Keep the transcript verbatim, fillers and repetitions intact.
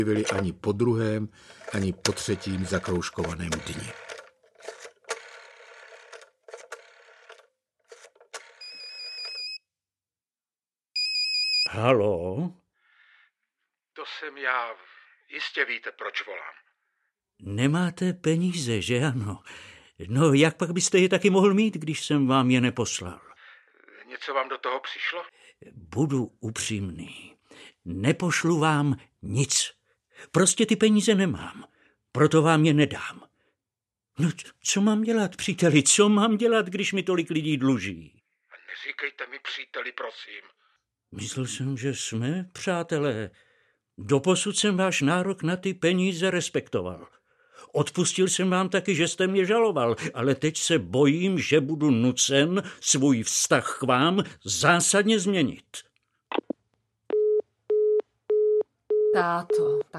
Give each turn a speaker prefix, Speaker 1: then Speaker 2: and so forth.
Speaker 1: Nebyli ani po druhém, ani po třetím zakroužkovaném dni.
Speaker 2: Haló?
Speaker 1: To jsem já. Jistě víte, proč volám.
Speaker 2: Nemáte peníze, že ano? No, jak pak byste je taky mohl mít, když jsem vám je neposlal?
Speaker 1: Něco vám do toho přišlo?
Speaker 2: Budu upřímný. Nepošlu vám nic. Prostě ty peníze nemám. Proto vám je nedám. No, co mám dělat, příteli? Co mám dělat, když mi tolik lidí dluží?
Speaker 1: Neříkejte mi, příteli, prosím.
Speaker 2: Myslel jsem, že jsme přátelé. Doposud jsem váš nárok na ty peníze respektoval. Odpustil jsem vám taky, že jste mě žaloval, ale teď se bojím, že budu nucen svůj vztah k vám zásadně změnit.
Speaker 3: Táto, tak